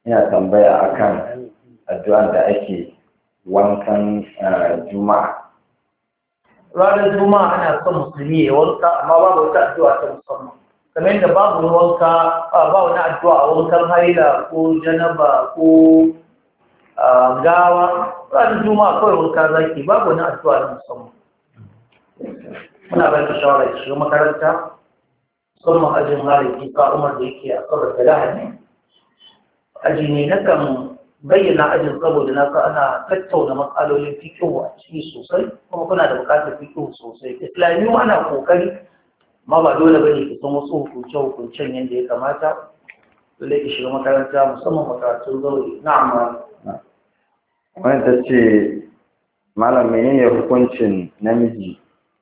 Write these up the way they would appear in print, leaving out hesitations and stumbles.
ina tambaya akan addu'ar da ake wankan juma'a. Ranar juma'a ana son musulmi ya wanka, amma babu wata addu'a ta musamman. Kamar yadda babu wanka, ba wani addu'a a wankan haila ko janaba ko gawa. Ranar juma'a kawai wanka zaki, babu wani addu'a na musamman. Muna ba ta shawara da shiga makaranta, musamman ajin halin isa umar da yake a kabar da lahadi. Aji ne na kan bayyana ajin saboda na sa ana tattauna matsalolin fikihu a ciki sosai, kuma kuna da bukatar fikihu sosai. Islamiyu ana kokari, ma ba dole bane ki san wasu hukunce-hukuncen yadda ya kamata. Dole ki shiga makaranta musamman makarantun zaure. Na'am. Wani ta ce, Malam menene hukuncin namiji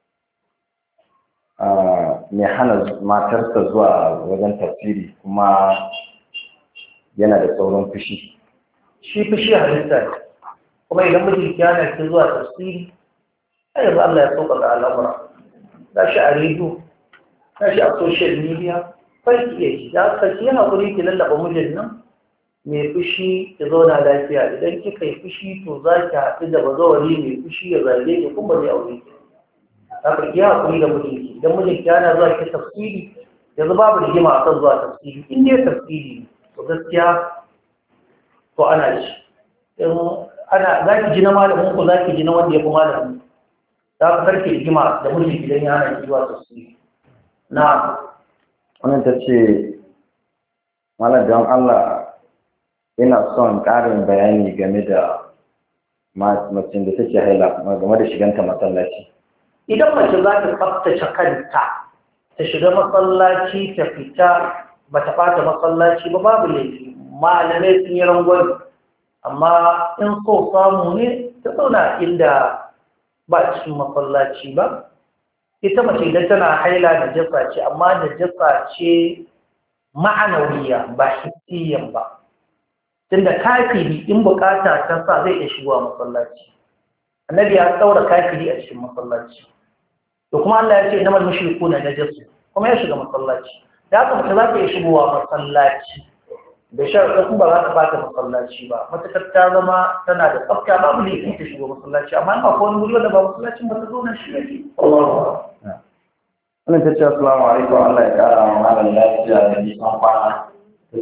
mai hana matarsa zuwa wajen tafsiri kuma yana da sauran fushi? Shi fushi halitta ne, kuma idan mijinki yana ki zuwa tafsiri, sai yanzu Allah ya sauka da al'amura. Ga shi a rediyo, ga shi a social media, kai ki iya ji. Da ka ki haƙuri ki lallaba mijin nan mai fushi ki zauna lafiya. Idan kika yi fushi to za ki haɗu da bazawari mai fushi ya zage ki kuma zai aure ki. Haka ki haƙuri da mijinki. Idan mijinki yana zuwa ki tafsiri, yanzu babu rigima a kan zuwa tafsiri. In dai tafsiri to gaskiya to ana shi. Za ki ji na malamin ku, za ki ji na wanda ya fi malamin. Za ka karke rigima da mijinki idan ya hana ki zuwa tafsiri. Na. Wannan ta ce, Malam don Allah ina son ƙarin bayani game da macin da take haila game da shiganta masallaci. Idan mace za ta tsaftace kanta, ta shiga masallaci ta fita ba ta ɓata masallaci ba, babu laifi. Malamai sun yi rangwani, amma in so samu ne ta zauna inda ba cikin masallaci ba. Ita mace idan tana haila da jasa ce, amma da jasa ce ma'anawiya ba hissiyan ba. Tunda kafiri in bukata ta sa zai iya shigowa masallaci. Annabi ya saura kafiri a cikin masallaci. To kuma Allah ya ce innamal mushrikuna najasu, kuma ya shiga masallaci. Da haka mace za ta iya shigowa masallaci. Da sharaɗin ba za ta bata masallaci ba. Matakar ta zama tana da tsafta, babu laifin ta shigo masallaci, amma ba ko wani wuri wanda ba masallacin ba ta zo na shi yake. Wannan ta ce assalamu alaikum, Allah ya kara wa malam lafiya da nisan kwana. Ta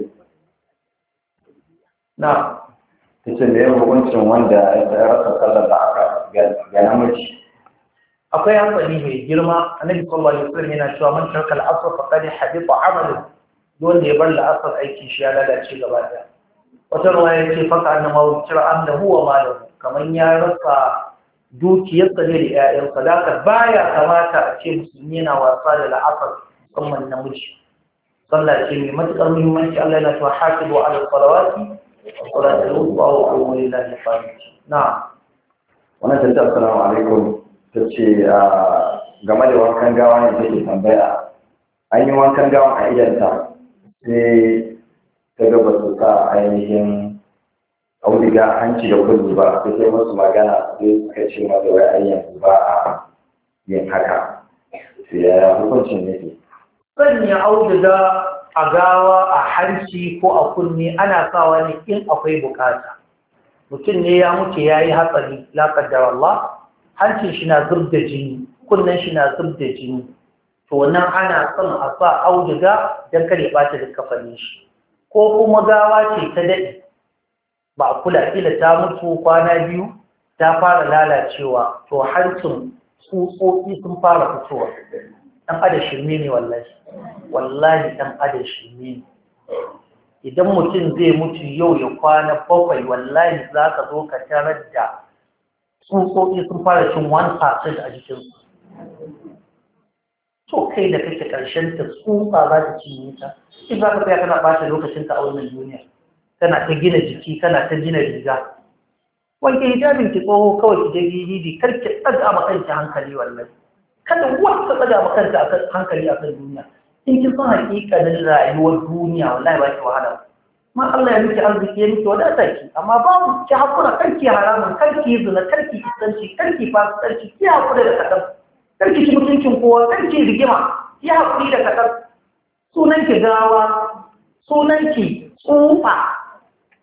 ce me ya hukuncin wanda ya rasa sallar da aka ga namiji? Akwai hankali mai girma. Annabi sallallahu alaihi wasallam yana cewa man tarka al-asr faqad habita amalu. Wanda ya bar la'asar aikin shi ya lalace gaba ɗaya. Wata ruwa ya ce faka annama wukira annahu wa malahu, kaman ya rasa dukiyarsa ne da 'ya'yansa. Da haka baya kamata a ce musulmi yana wasa da la'asar, musamman namiji. Sallah ce mai matuƙar muhimmanci. Allah yana cewa hafizu ala salawati wa salatul wusta wa qumu lillahi qanitin. Na'am. Wannan ta ce assalamu alaikum, ta ce game da wankan gawa ne take tambaya. An yi wankan gawan a idanta sai ta gaba su sa ainihin auduga hanci da kullu ba, sai sai masu magana sai suka ce mata wai an yanzu ba a yin haka. Sai ya hukuncin ne? Sanya auduga a gawa a hanci ko a kunne ana sawa ne in akwai bukata. Mutum ne ya mutu ya yi hatsari, la kaddar Allah, hancin shi na zub da jini, kunnen shi na zub da jini. To nan ana son a sa auduga don kare ɓata da kafanin shi. Ko kuma gawa ce ta daɗe, ba a kula, kila ta mutu kwana biyu ta fara lalacewa, to hancin tsutsotsi sun fara fitowa. Ɗan adam shirme ne wallahi. Wallahi ɗan adam shirme ne. Idan mutum zai mutu yau ya kwana 7, wallahi za ka zo ka tarar da tsutsotsi sun fara cin 1% a jikinsu. To kai da kake ƙarshen ta tsutsa za ta cinye ta. In za ka tsaya kana ɓata lokacinka a wannan duniya. Kana ta gina jiki, kana ta gina riga. Wanke hijabin ki tsoho kawai ki je gidi, kar ki tsaga ma kanki hankali wallahi. Kada wata tsaga ma kanta hankali a kan duniya. In kin san hakikanin rayuwar duniya wallahi ba ki wahala. Ma Allah ya miki arziki ya miki wadata ki, amma babu ki hakura, kar ki haramun, kar ki zina, kar ki kisanci, kar ki fasikanci, ki hakura da kadan. Karki ci mutuncin kowa, karki rigima, ki haƙuri da kaɗan. Sunanki gawa, sunanki tsufa,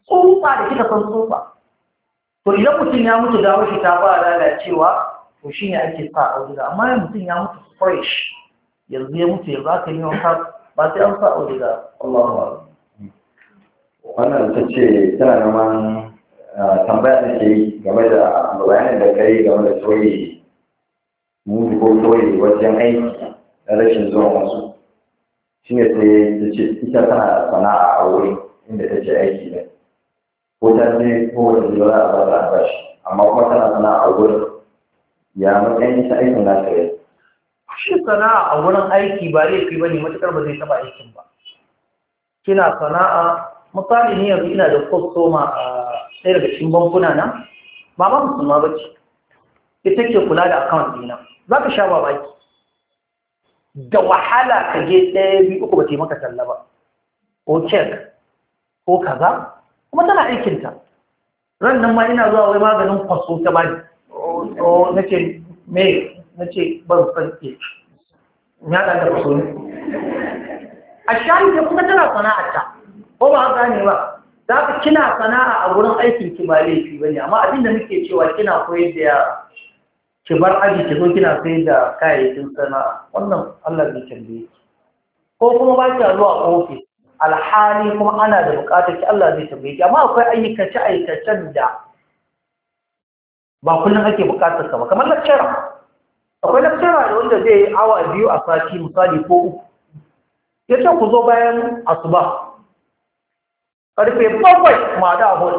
tsufa da kika san tsufa. To idan mutum ya mutu gawar shi ta fara lalacewa to shi ne ake sa auduga, amma yin mutum ya mutu fresh yanzu ya mutu yanzu aka yi wanka ba sai an sa auduga. Allahu Akbar. Wannan ta ce tana neman tambaya da ke yi game da bayanin da kai game da soye mutu ko soye wajen aiki da rashin zuwa wasu. Shi ne sai ta ce ita tana sana'a a wurin inda ta ce aiki ne. Ko ta ce ko wata zuwa a ba da albashi, amma kuma tana sana'a a wurin ya matsayin ita aikin nata ya. Shi sana'a a wurin aiki ba laifi ba ne matuƙar ba zai taɓa aikin ba. Kina sana'a, misali ne yanzu ina da kwastoma a ɗaya daga cikin bankuna na, ba ma musulma ba ce, ita ke kula da akawun ɗina. Za ka sha babaki. Da wahala ka je ɗaya biyu uku ba ce maka talla ba, ko cek, ko kaza, kuma tana aikinta. Ran nan ma ina zuwa wai maganin kwaso ta bani. Na ce, me, na ce, ban san ke, ya ɗan da kwaso ne. A shayi ta kuma tana sana'arta, ko ba haka ne ba, za ka kina sana'a a wurin aikin ki ba laifi ba ne, amma abin da muke cewa kina koyar da yara, ki bar aji ki zo kina sayar da kayayyakin sana'a, wannan Allah bai tambaye ki. Ko kuma ba ki zuwa ofis, alhali kuma ana da buƙatar ki Allah zai tambaye ki, amma akwai aikace-aikacen da ba kullum ake buƙatar ka ba, kamar lecturer. Akwai lecturer da wanda zai yi awa 2 a sati misali ko 3. Ya ce ku zo bayan asuba. Karfe 7 ma da hol.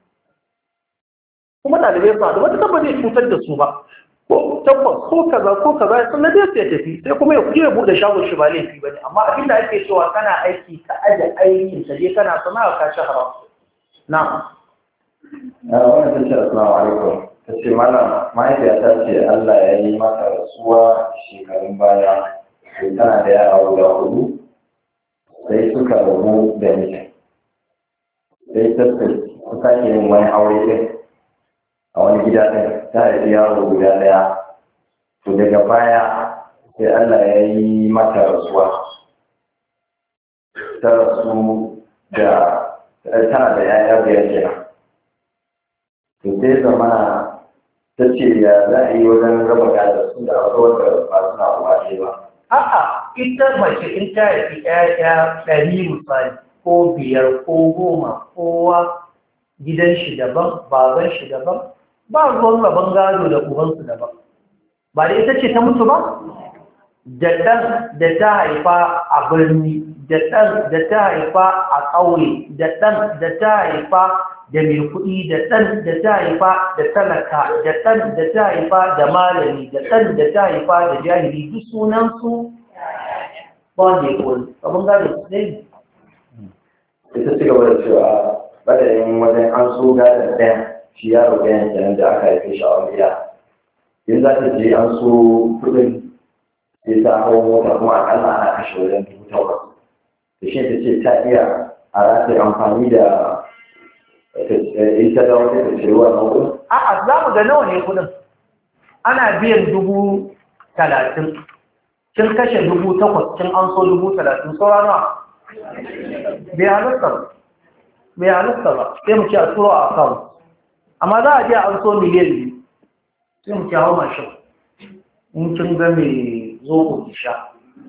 Kuma ɗalibai sa da wata tabba zai cutar da su ba. Ko tabbas ko kaza sun na dai ya tafi sai kuma ya buɗe shagon shi ba laifi ba ne. Amma abin da ake cewa kana aiki ka aje aikin ka je kana sana'a ka ci haram. Na. Wannan ta ce assalamu alaikum. Ta ce mana mahaifiyata ce Allah ya yi mata rasuwa shekarun baya. Sai tana da yara guda 4. Sai suka rabu da mijin. Sai ta sake yin wani aure ɗin a wani gida ɗin ta haifi yaro guda ɗaya. To daga baya sai Allah ya yi mata rasuwa. Ta rasu da tana da ‘ya'ya 5 kenan. To sai zamana ta ce ya za a yi wajen raba gada su da wasu wanda ba suna uwace ba. A'a, ita mace in ta haifi ‘ya'ya 100 misali, ko 5 ko 10, kowa gidan shi daban, baban shi daban, ba ruwan rabon gado da ubansu daban. Ba da ita ce ta mutu ba? Da ɗan da ta haifa a birni, da ɗan da ta haifa a ƙauye, da ɗan da ta haifa da mai kuɗi, da ɗan da ta haifa da talaka, da ɗan da ta haifa da malami, da ɗan da ta haifa da jahili, duk sunansu ba wanda ya koli. Abin gado su ne. Ita ci gaba da cewa bada yin wajen an so gadon ɗayan shi yaro ɗayan kenan da aka haife shi a wani gida. In za ta je an so kuɗin sai ta hau mota kuma akalla ana kashe wajen 8,000. Da shi ta ce ta iya a rataye amfani da ita da wata ta ce ruwa na kuɗin. A'a, za mu ga nawa ne kuɗin. Ana biyan 30,000. Kin kashe 8,000, kin an so 30,000, saura nawa? Bai halitta ba, sai mu ci a turo a account. Amma za a je an so miliyan 2, sai mu ci hau mashin. In kin ga mai zo ki sha.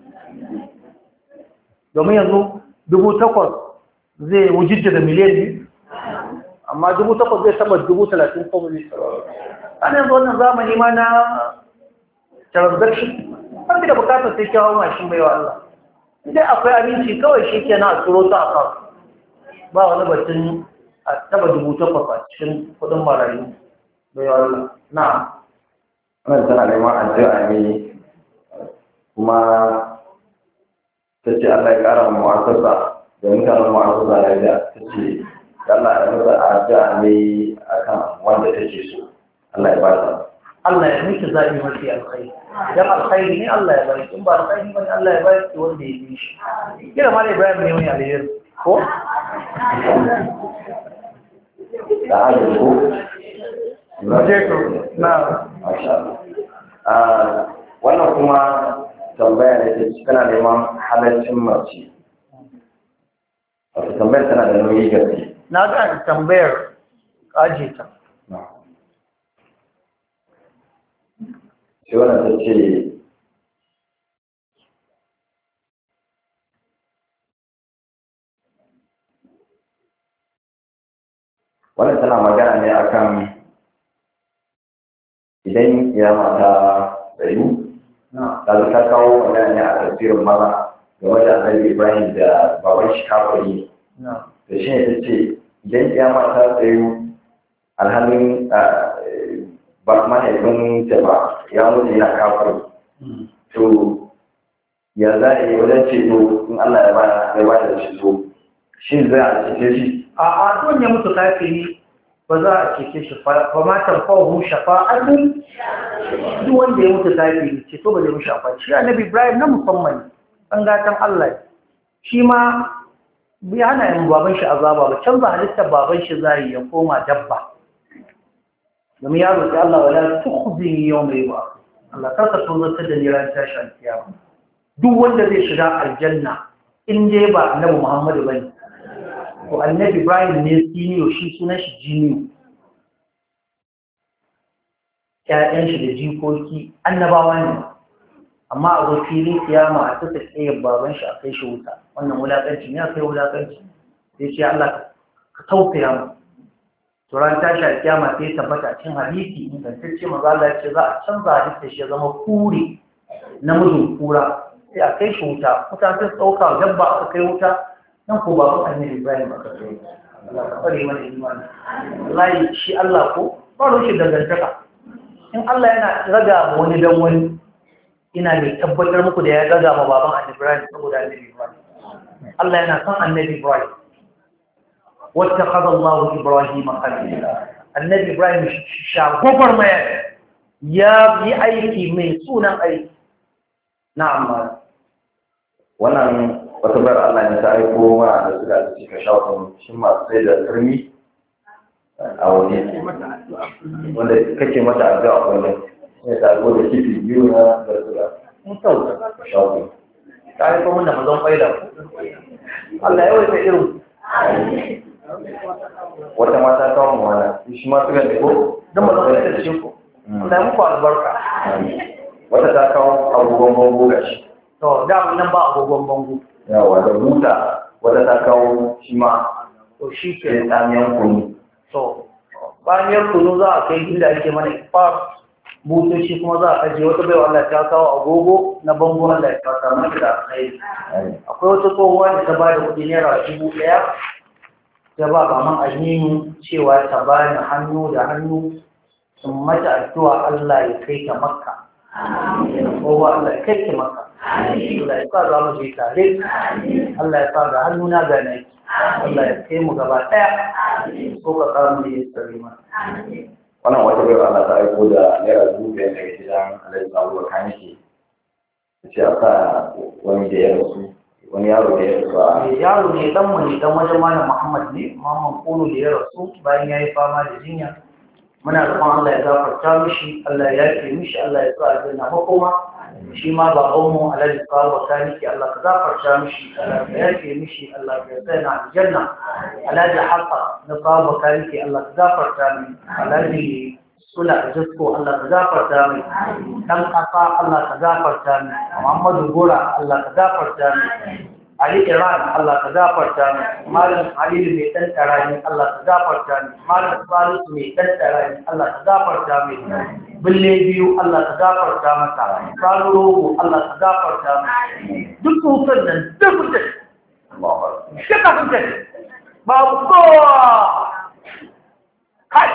Domin yanzu 8,000 zai wujidda da miliyan 2, amma 8,000 zai saba 30,000 ko zai saba. Ana yanzu wannan zamani ma na transaction, wanda da bukatar sai kyawo mashin baiwa Allah. Idan akwai abinci kawai shi ke na turo ta a ba wani batun a taba 8,000 a cikin kudin marayu baiwa Allah. Na. Wannan tana neman addu'a ne kuma ta ce Allah ya ƙara mu'assasa da mutanen mu'assasa lafiya. Ta ce Allah ya masa addu'a ne akan wanda take so. Allah ya ba ta. Allah ya miki zaɓi mafi alkhairi. Idan alkhairi ne Allah ya bari, in ba alkhairi ba ne Allah ya bari ki wanda ya bi shi. Kira ma da Ibrahim ne wani alheri ko? Da haka ko? Na. Masha Allah. Wannan kuma tambaya ne ta tana neman halaccin mace Wata tambayar tana da nauyi gaske. Na ga tambayar kaje ta. Sai wannan ta ce wannan tana magana ne akan idan kiyama ta tsayu ta kawo magana ne a tafsirin maza game da annabi Ibrahim da baban shi kafiri da shi ne ta ce idan kiyama ta tsayu alhalin ba mahaifin ta ba ya mutu yana kafiri to ya za a yi wajen ceto in Allah ya ba da ceto shi za a cece shi a don ya mutu kafiri ba za a cece shi ba ma tanfa'uhu shafa'atun duk wanda ya mutu kafiri ce to ba zai mushi amfani shi annabi Ibrahim na musamman an gatan Allah shi ma bai hana yin baban shi azaba ba canza halittar baban shi zai ya koma dabba domin ya roƙi Allah wala tukhzini yawma yub'ath Allah karka tozarta da ni ran tashi alkiyama duk wanda zai shiga aljanna in dai ba annabi Muhammadu bane ko annabi Ibrahim ne siniyo shi sunan shi jiniyo ƴaƴan shi da jikoki annabawa ne amma a zo filin kiyama a tuka tsaye baban shi a kai shi wuta wannan wulaƙanci ne a kai wulaƙanci sai ce Allah ka tausaya mu to ran tashi a kiyama sai tabbata cikin hadisi ingantacce maza Allah ya ce za a canza halitta shi ya zama kure namijin kura sai a kai shi wuta wuta sai ɗauka dabba aka kai wuta nan ko baban annabi Ibrahim aka kai Allah ka fare mana imani wallahi shi Allah ko ba rushe dangantaka in Allah yana raga wani dan wani ina mai tabbatar muku da ya raga ma baban annabi Ibrahim saboda annabi Ibrahim Allah yana son annabi Ibrahim wattakhadha Allah Ibrahim khalila annabi Ibrahim shagofar mai ya yi aiki mai sunan aiki na'am wannan wata bar Allah ne ta aiko ma da su da suka shawo shi masu sai da turmi a waje wanda kake mata addu'a kullum sai ta aiko da kifi biyu na da su da mutum shawo ta aiko mun da mazan faida Allah ya wuce irin wata mata ta mu wala shi ma suka ne ko dan mazan faida da shi ko Allah muku albarka wata ta kawo agogon bango gashi to da nan ba agogon bango yawa da buta wata ta kawo shi ma to shi ke sai tsamiyan kunu to bayan kunu za a kai inda ake mana ifar butoci kuma za a ajiye wata baiwa Allah ta kawo agogo na bango Allah ya fata mata da kai akwai wata tsohuwa da ta ba da kuɗi naira 1000 ta ba kaman aminu cewa ta ba ni hannu da hannu sun mata addu'a Allah ya kai ta makka kowa Allah ya kai ta makka Allah ya sa za mu je tare Allah ya sa da hannuna ga naki Allah ya kai mu gaba ɗaya ko ka kawo mu yi tsari ma wannan wata bai Allah ta aiko da naira 5,000 daga gidan Alhaji Sabuwa Kaniki ta ce a sa wani da ya rasu wani yaro da ya rasu a yaro ne dan mu ne dan wajen malam Muhammad ne Muhammad Kono da ya rasu bayan ya yi fama da jinya muna roƙon Allah ya gafarta mishi Allah ya yafe mishi Allah ya sa aljanna makoma shi ma babanmu Alhaji Sabuwa Kaniki Allah ka gafarta mishi Allah ya yafe mishi Allah ya sa na aljanna Alhaji Hafsa na Sabuwa Kaniki Allah ka gafarta mishi Alhaji Sula Jasko Allah ka gafarta mai dan kasa Allah ka gafarta mai Muhammadu Gora Allah ka gafarta mai Ali Iran Allah ka gafarta mai Malam Halilu mai dan tarani Allah ka gafarta mai Malam Salisu mai dan tarani Allah ka gafarta mai Bille biyu Allah ka gafarta masa Salo Rogo Allah ka gafarta mai duk hutun nan duk hutun shaka hutun babu kowa kai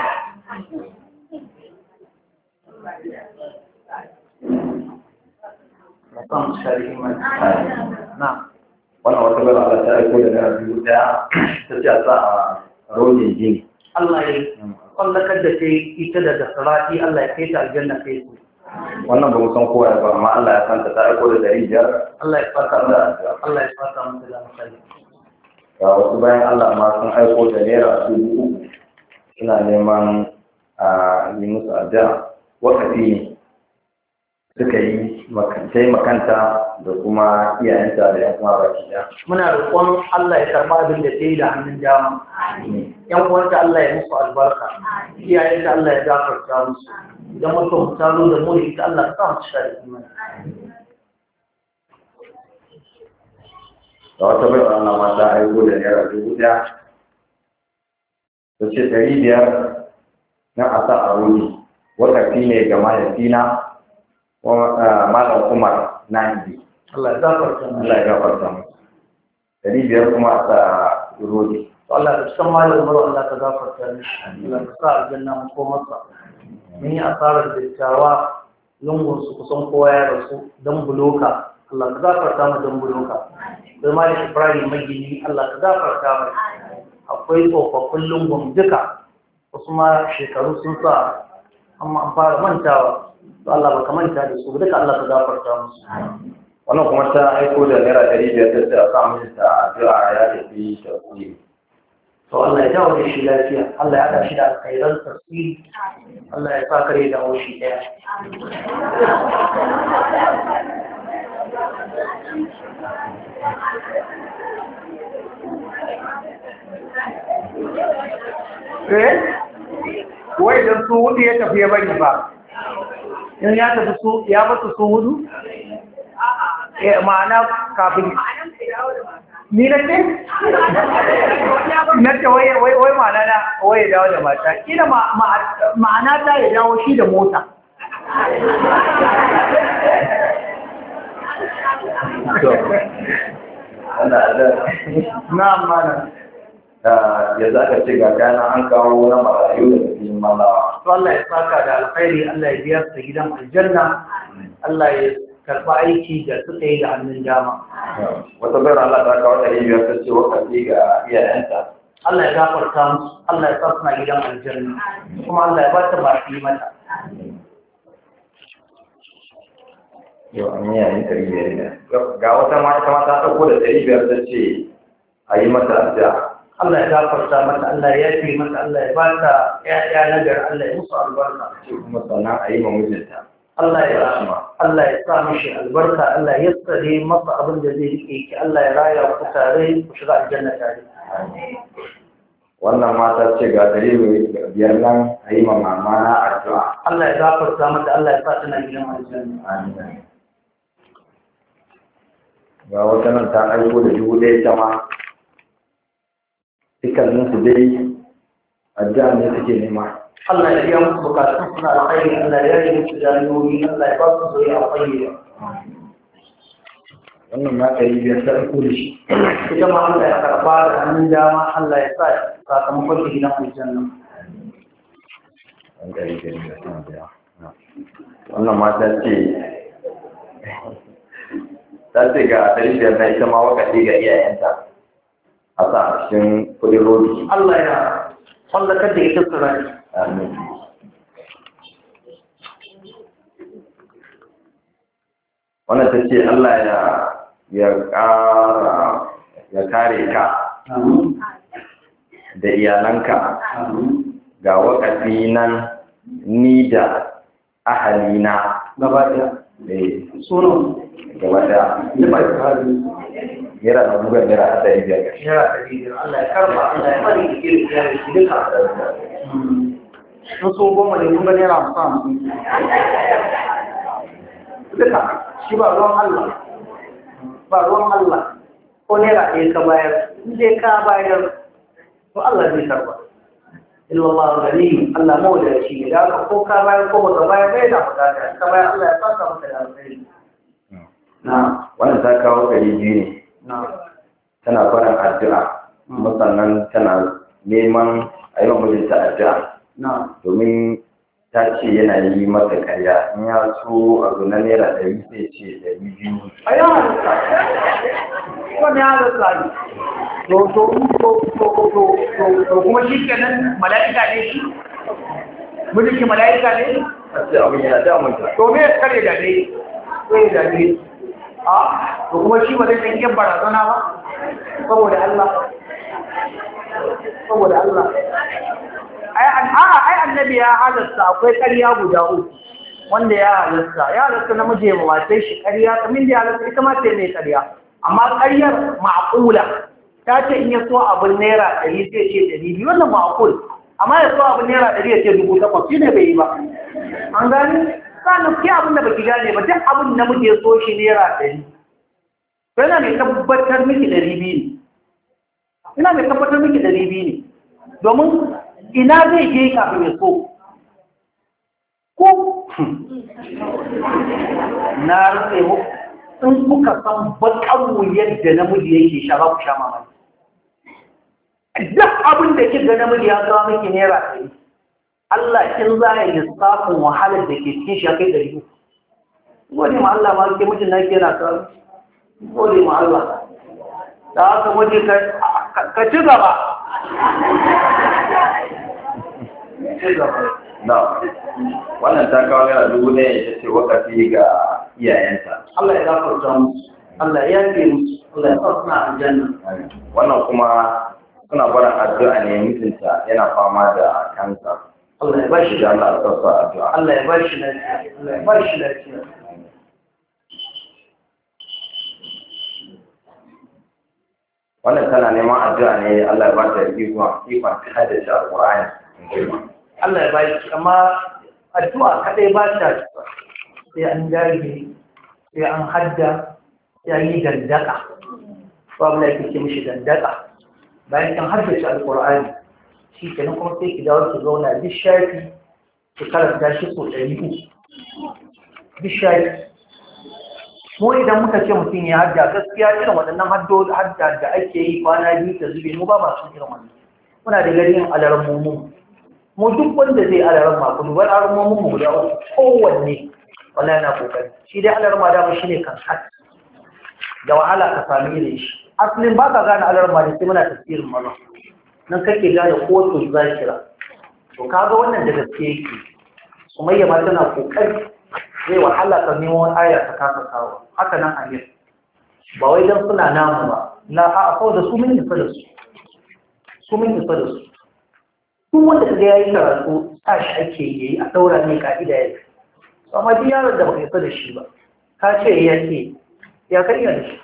wannan wata bala Allah ta aiko da naira 1000 ta ce a sa a rojin jini Allah ya kwallakar da ta ita da sarati Allah ya kai ta aljanna kai su wannan ba mu san kowa ba amma Allah ya santa ta aiko da 500 Allah ya fata da Allah ya fata musu da alkhairi ga wasu bayan Allah ma sun aiko da naira 3000 suna neman a yi musu addu'a wakafi ne suka yi makanta da kuma iyayenta da yan uwa baki ɗaya. Muna roƙon Allah ya karɓa abin da ta yi da hannun dama. Yan uwanta Allah ya musu albarka. Iyayenta Allah ya gafarta musu. Idan mutum ta zo da mu da ita Allah ta mu cika da imani. Da wata bai wa Allah mata aiko da naira 1000 ta ce 500 na asa a wuri wakafi ne ga mahaifina Malam Umar Nandi. Allah ya gafarta mu. Allah ya gafarta mu. 500 kuma asa rodi. Allah ya san Malam Umar Allah ka gafarta mishi. Allah ka sa aljanna mu ko masa. Mun yi asarar dattawa lungun su kusan kowa ya rasu dan buloka. Allah ka gafarta mu dan buloka. Sai Malam Ibrahim Magini Allah ka gafarta mu. Akwai tsofaffin lungun duka. Wasu ma shekaru sun sa amma an fara mantawa. Allah baka manta da su duka Allah ka gafarta musu. Wannan kuma ta aiko da naira 500 ta sa mijinta addu'a ya tafi tafsiri. To Allah ya dawo da shi lafiya, Allah ya haɗa shi da alkhairan tafsiri, Allah ya sa kare da haushi ɗaya. Wai don su hudu ya tafi ya bari ba. In ya tafi su ya basu su hudu? Ma'ana kafin ni na ce? Na ce wai ma'ana na wai ya dawo da mata. Kila ma'ana ta ya dawo shi da mota. Na amana. Ya za ka ce ga kana an kawo na marayu da cikin malawa. To Allah ya saka da alkhairi, Allah ya biya su da gidan aljanna, Allah ya karɓa aiki da suka yi da hannun dama. Wata bayar Allah ta kawo 500 ta ce wakafi ga iyayenta. Allah ya gafarta musu, Allah ya sa suna gidan aljanna, kuma Allah ya ba ta ba yi mata. Yau an yi yayin 500 ne. Ga wata mata ta ɗauko da 500 ta ce a yi mata addu'a. Allah ya gafarta mata, Allah ya yafe mata, Allah ya ba ta ƴaƴa nagar, Allah ya musu albarka. Ce kuma sannan a yi ma mijinta. Allah ya sa mishi albarka, Allah ya tsare masa abin da zai rike ki, Allah ya raya ku tare ku shiga aljanna tare. Wannan mata ce ga 500 nan a yi ma mama na addu'a. Allah ya gafarta mata, Allah ya sa tana gidan aljanna. Amin. Ga wata nan ta aiko da 1000 ta ma. Dukkaninsu dai addu'a ne suke nema. Allah ya biya musu bukatun suna alkhairi, Allah ya yi musu jami'o'i, Allah ya ba su zoye a fayyewa. Wannan ma 500 ta aiko da shi. Ita ma Allah ya karɓa da hannun dama, Allah ya sa sakamakon da gidan aljanna. Wannan ma ta ce ga 500 na ita ma wakati ga iyayenta. A sa cikin kudin rodi. Allah ya tsallakar da ita tsirari. Amin. Wannan ta ce Allah ya kare ka da iyalanka ga wakafi nan ni da ahalina Gaba ɗaya. Sunan. Gaba ɗaya. Yara da bugan yara a 500. Yara 500. Allah ya karba, Allah ya bari da kiri ya yi duka. Sun so goma ne kun ga naira 50. Duka, shi ba ruwan Allah. Ba ruwan Allah. Ko naira ɗaya ka bayar, in dai ka bayar, to Allah zai karba. Illallah gani, Allah mawadaci ne, da ko ka bayar ko baka bayar bai da bukata, ka bayar Allah ya saka maka da alkhairi. Na, wannan ta kawo 200 ne. Tana farin addu'a, kuma sannan tana neman a yi wa mijinta addu'a. Domin ta ce yana yi mata karya, in ya so abu na naira 100 sai ce 200. A yi halitta, wani halitta ne. To kuma shi kenan mala'ika ne shi? Mijinki mala'ika ne? A ce abin yana damunta. To me kare da ne? Sai da ne. To kuma shi ba zai san yin barazana ba? Saboda Allah. Saboda Allah. Ai annabi ya halatta akwai ƙarya guda uku. wanda ya halatta namiji ya mawace shi ƙarya kamin da ya halatta ita ma ce mai ƙarya amma ƙaryar ma'aqula ta ce in ya so abin naira 100 zai ce 200 wannan ma'aqul amma ya so abin naira 100 ya ce 8,000 shi ne bai yi ba an gani sannan ke abin da baki gane ba duk abin da namiji ya so shi naira 100 yana mai tabbatar miki 200 ne ina mai tabbatar miki 200 ne domin ina zai je kafin ya so ko na rufe mu in kuka san bakar wuyar da namiji yake sha ba ku sha mamaki duk abin da kika namiji ya kawo miki naira 100 Allah kin za ya lissafin wahalar da ke cikin shi kai 100 gode ma Allah ma ke mijin nake yana kawo gode ma Allah da haka waje ka ci gaba na wannan ta kawo yana 1,000 ita ce wakafi ga iyayenta Allah ya gafarta musu Allah ya yi musu Allah ya sa suna aljanna wannan kuma suna barin addu'a ne mutunta yana fama da kansa Allah ya ba shi da Allah ya sa addu'a Allah ya ba shi lafiya Allah ya ba shi lafiya wannan tana neman addu'a ne Allah ya ba ta ikon haddace Al-Qur'ani Allah ya ba shi amma addu'a kadai ba ta sai an dage sai an hadda sai an yi dandaka babu da yake mishi dandaka bayan kin haddace Al-Qur'ani shi kenan kuma sai ki dawo ki zauna duk shafi ki karanta shi so 300 duk shafi mu idan muka ce mutum ya hadda gaskiya irin waɗannan hadda da ake yi kwana biyu ta zube mu ba masu irin wannan muna da ganin alarmummu mu duk wanda zai alarma ku dubar alarmummu mu guda uku kowanne wallahi yana kokari shi dai alarma da mu shine kan da wahala ka sami irin shi asalin ba ka gane alarma da sai muna tafsirin maza nan kake gane ko to zakira to kaga wannan da gaske yake Sumayya ma tana kokari zai wahala ka nemo aya ta kasa kawo haka nan a yin ba wai don suna namu ba na a kawo da su mun isa da su mun isa da su tun wanda ka ga ya yi karatu sa shi ake yi a ɗaura ne ka'ida ya fi amma duk yaron da baka isa da shi ba ka ce ya ke ya ka iya da shi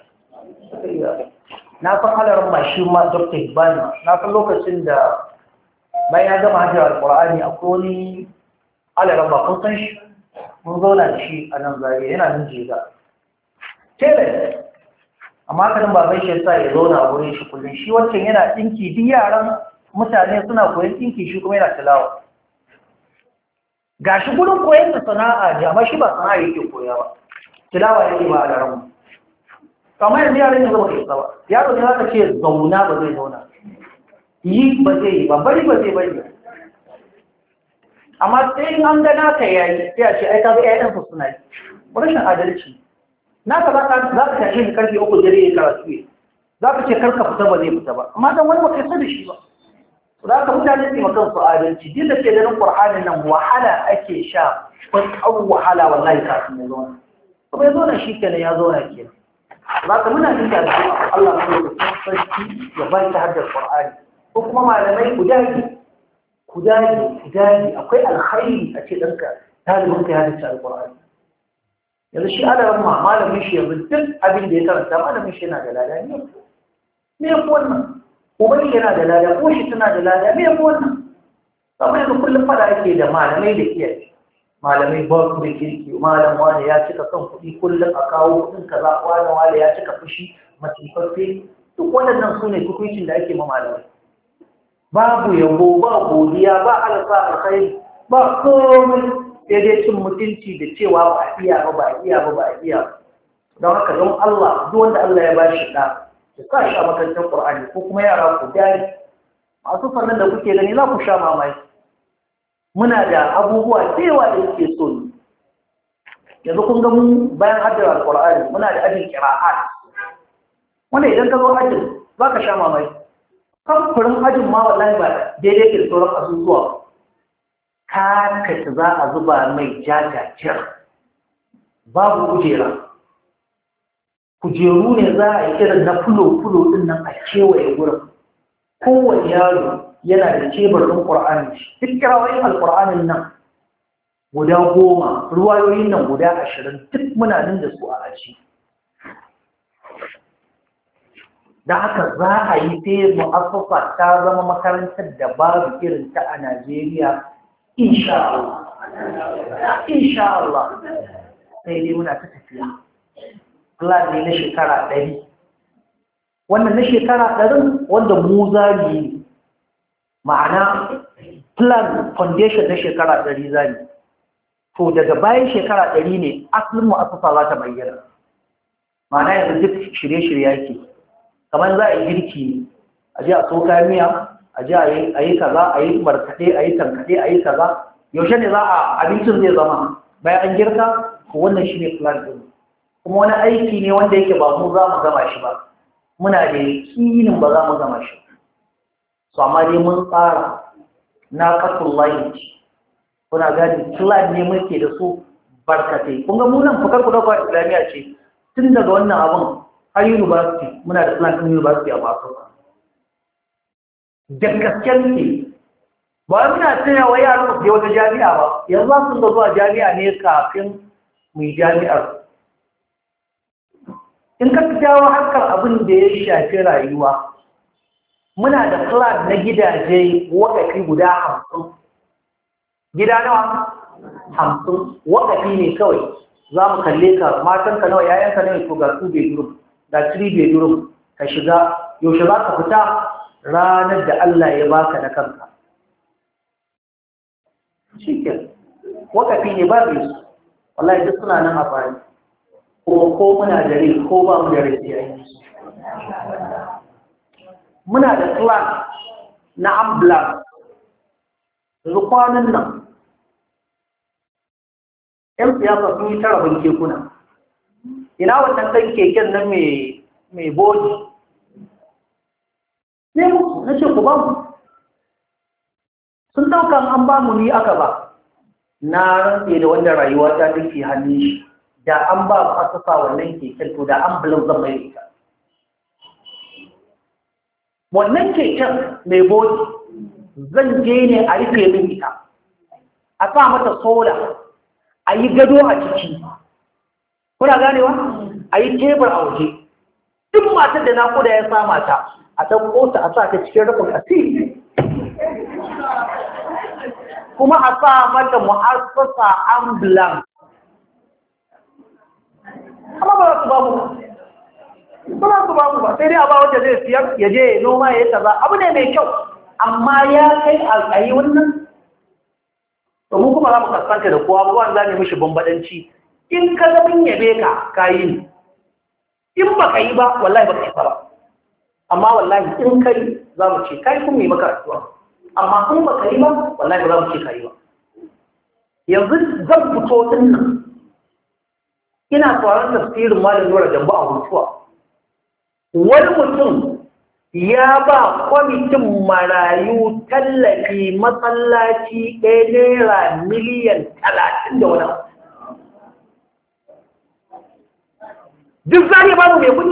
na san halarin ma shi ma dr ibani na san lokacin da bayan ya gama hajjar alƙur'ani akwai wani halarin ba kun san shi mun zauna da shi a nan zariya yana nan jega tele amma kanin baban shi sa ya zauna a wurin shi kullum shi wancan yana ɗinki duk yaran mutane suna koyon ɗinki shi kuma yana tilawa ga shi gudun koyon da sana'a ne amma shi ba sana'a yake koya ba tilawa yake ba a daren mu kamar yanzu yaran yanzu ba isa ba yaro ne zaka ce zauna ba zai zauna yi ba zai yi ba bari ba zai bari amma sai in an gana ka yayi sai a ce ai ka ga ƴaƴan su suna yi rashin adalci naka za ka tashi ni karfe 3 dare ya karatu ne za ka ce karka fita ba zai fita ba amma dan wani ba kai da shi ba za ka mutane su makan su adalci duk da ke ganin Qur'anin nan wahala ake sha wani wahala wallahi kafin ya zauna kuma ya zauna shi kenan ya zauna kenan za ka muna jin da Allah ya sarki ya ba ta haddar Qur'ani ko kuma malamai ku dage akwai alkhairi a ce ɗanka ɗalibinka ya dace alƙur'ani yanzu shi alaran ma malamin shi yanzu duk abin da ya karanta malamin shi yana da lada ne me yafi wannan ubangi yana da lada ko shi tana da lada me yafi wannan kamar yanzu kullum fada ake da malamai da iyaye malamai ba su da kirki malam wani ya cika son kuɗi kullum a kawo kuɗin kaza wani ya cika fushi masifaffe duk waɗannan su ne hukuncin da ake ma malamai babu yabo ba godiya ba alfa alkhairi ba komai sai dai cin mutunci da cewa ba a iya ba don haka don Allah duk wanda Allah ya bashi da ya sa shi a makarantar Qur'ani ko kuma yara ku dai masu fannin da kuke gani za ku sha mamaki muna da abubuwa cewa da yake so ne yanzu kun ga mun bayan haddar Al-Qur'ani muna da ajin qira'at wanda idan ka zo ajin za ka sha mamaki kamfarin ajin ma wallahi ba daidai ke sauran azuzuwa kakaci za a zuba mai jajajiyar babu kujeru ne za a yi irin na fulo-fulo din nan a kewaye wurin kowane yaro yana da tebur ɗin ƙur'ani duk kirawoyin alƙur'anin nan guda 10, ruwayoyin nan guda 20 duk muna nan da su a aji. Da haka za a yi sai mu'assasa ta zama makarantar da babu irin ta a Najeriya, insha Allah. Insha Allah. Sai dai muna ta tafiya. Plan ne na shekara 100. Wannan na shekara 100 wanda mu zami ma'ana plan foundation na shekara 100 zami. To daga bayan shekara 100 ne asalin mu'assasa za ta bayyana. Ma'ana yanzu duk shirye-shirye yake. Kamar za a yi girki, a ji a so kayan miya, a ji a yi kaza, a yi markaɗe, a yi tankaɗe, a yi kaza. Yaushe ne za a abincin zai zama bayan an girka? Ko wannan shi ne plan ɗin. Kuma wani aiki ne wanda yake ba mu za mu gama shi ba. Muna da yakinin ba za mu gama shi. So amma dai mun tsara na ƙasar layi. Kuna gani plan ne muke da su barkatai. Kun ga mu nan fakar ku ɗauka Islamiyya ce. Tun daga wannan abin har university muna da plan ɗin university a basu. Da gasken ne ba muna tuna wa yaran su je wata jami'a ba, yanzu za su ga zuwa jami'a ne kafin mu yi jami'ar. In ka jawo harkar abin da ya shafi rayuwa, muna da plan na gidaje wakafi guda 50. Gida nawa? 50. Wakafi ne kawai. Za mu kalle ka matanka nawa, yayanka nawa, to ga 2 bedroom, ga 3 bedroom, ka shiga. Yaushe za ka fita? Ranar da Allah ya baka da kanka. Shikin wakafi ne ba su, wallahi duk suna nan a bari, ko muna da rai ko ba mu da rai sai yi. Muna da plan na ambulance yanzu kwanan nan ‘yan siyasa sun yi tarabin kekuna. Ina wannan ɗan keken nan mai bodi ne musu na ce ku ba mu. Sun ɗaukan an ba mu ni aka ba, na rantse da wanda rayuwa ta take hannun shi, da an ba ba a sassa wannan keken to da an bulan zan mai ita. Wannan keken mai bodi zan je ne a rufe min ita, a sa mata sola, a yi gado a ciki. Kuna ganewa? A yi tebur a waje. Duk matar da naƙuda ya sa mata, a ɗauko ta a sa ta cikin rufin asiri. Kuma a sa mata mu'assasa ambulance. Amma ba za su ba mu ba za su ba mu ba, sai dai a ba wanda zai siyar ya je noma ya yi kaza. Abu ne mai kyau, amma ya kai alƙayi wannan. Domin kuma za mu kaskanta da kowa, ba za mu mishi bambadanci. In ka zamin yabe ka yi ne. In ba ka yi ba, wallahi ba ka yi ba. Amma wallahi in ka yi za mu ce, kai kun yi maka addu'a. Amma in ba ka yi ba, wallahi ba za mu ce ka yi ba. Yanzu zan fito din nan. Ina tsoron tafsirin Malam Nura Jambo a Hutuwa. Wani mutum ya ba kwamitin marayu tallafi masallaci ɗaya Naira miliyan 30 da wani. Duk zane ba mu mai kudi?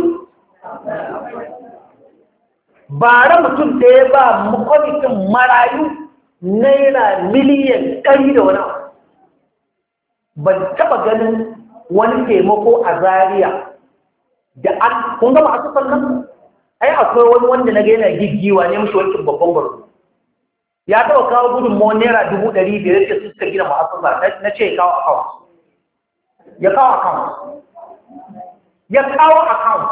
Bara mutum ɗaya ba kwamitin marayu Naira miliyan 100 da wani. Ban taɓa ganin wani taimako a Zariya da an kun gama a sufan nan? Ai akwai wani wanda na ga yana giggiwa ne mashi wankin babban barno. Ya taɓa kawo gudunmawar Naira 500 da suka gina ma'asasa na ce kawo account. Ya kawo account. Ya kawo account.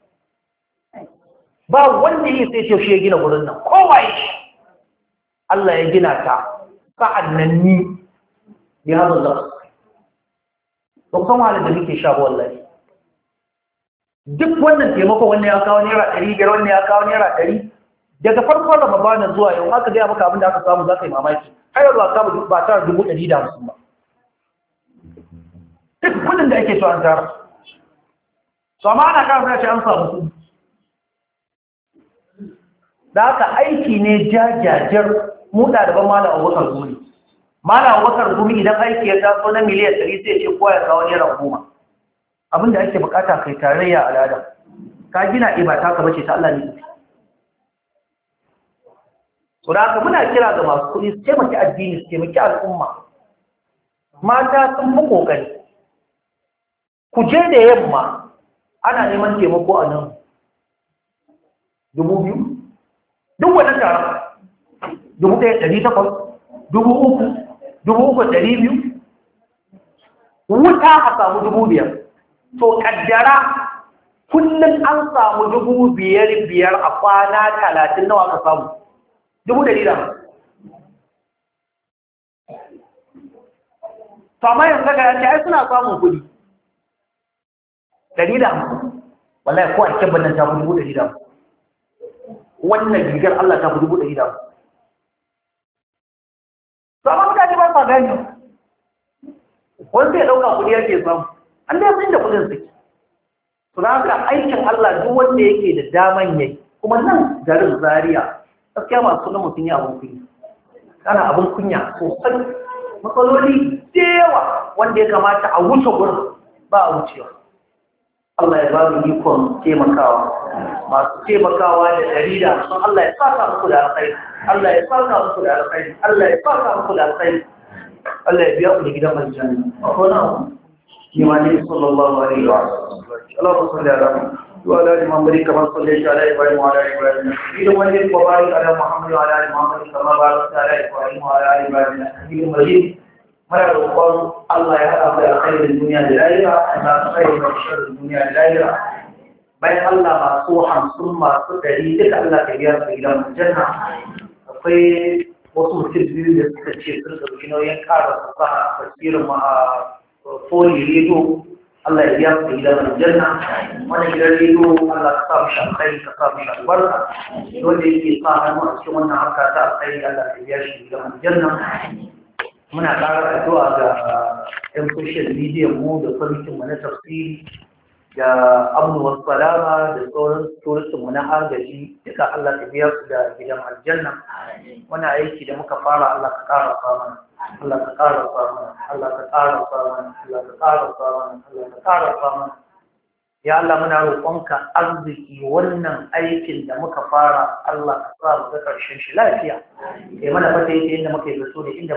Ba wanda yi sai ce shi ya gina wurin nan. Kowa ya shi. Allah ya gina ta. Sa'an nan ni ya zalla. Ba san wahalar da muke sha ba wallahi. Duk wannan taimako wannan ya kawo Naira 500, wannan ya kawo Naira 100. Daga farkon Ramadana zuwa yau aka gaya maka abin da aka samu za ka yi mamaki. Har yanzu aka ba tara 150 ba. Duk kudin da ake so an tara. So amma ana kawo sai an samu kudi. Da haka aiki ne jajajar mu ɗaliban Malam Abubakar Gumi. Malam Abubakar Gumi idan aiki ya taso na miliyan 100 sai ce kowa ya kawo Naira 10. Abin da ake bukata kai tarayya a ladan. Ka gina ba ta ka bace ta Allah ne. So da haka muna kira ga masu kuɗi su taimaki addini, su taimaki al'umma. mata sun fi kokari ku je da yamma ana neman taimako a nan 2,000 duk wannan taron 1,800 3,200 wuta a samu 5,000 to kaddara kullum an samu 5,000 a kwana 30 nawa ka samu 1,000 to amma yanzu ga yanci ai suna samun kudi 150 wallahi ko a kebban nan ta fi 150 wannan rigar Allah ta fi 150 to amma mutane ba sa gani wanda ya dauka kudi yake samu an da sun da kudin suke to da haka aikin Allah duk wanda yake da daman yayi kuma nan garin Zaria gaskiya masu sunan mutum ya abun kunya kana abun kunya sosai matsaloli da yawa wanda ya kamata a wuce gurin ba a wucewa Allah ya ba mu ikon taimakawa masu taimakawa da jarida sun Allah ya saka muku da alkhairi Allah ya saka muku da alkhairi Allah ya saka muku da alkhairi Allah ya biya ku da gidan aljanna akwai na imani sallallahu alaihi wa sallam Allahumma salli ala wa ala ali Muhammad kama sallaita ala Ibrahim wa ala ali Ibrahim idan wani ko bari ala Muhammad wa ala ali Muhammad kama barakta ala Ibrahim wa ala ali Ibrahim innaka Majid mara roƙon Allah ya haɗa da alkhairin duniya da lahira da alkhairin sharrin duniya da lahira bayan Allah masu 50 masu 100 duka Allah ka biya su gidan aljanna akwai wasu mutum biyu da suka ce sun ɗauki nauyin ƙara fasaha a tasirin ma a foli rediyo Allah ya biya su gidan aljanna wani gidan rediyo Allah ka sa mu shakai ka sa mu shabarka wanda yake sa hannu a cikin wannan harka ta alkhairi Allah ka biya shi gidan aljanna muna ƙara addu'a ga 'yan social media mu da kwamitin mu na tafsiri da amnu wasu salama da sauran turistin mu na agaji duka Allah ta biya su da gidan aljanna wani aiki da muka fara Allah ka ƙara mana Allah ka ƙara mana Allah ka ƙara mana Allah ka ƙara mana Allah ka ƙara mana ya Allah muna roƙonka arziki wannan aikin da muka fara Allah ka sa mu ga ƙarshen shi lafiya ya mana fata yake inda muka yi so da inda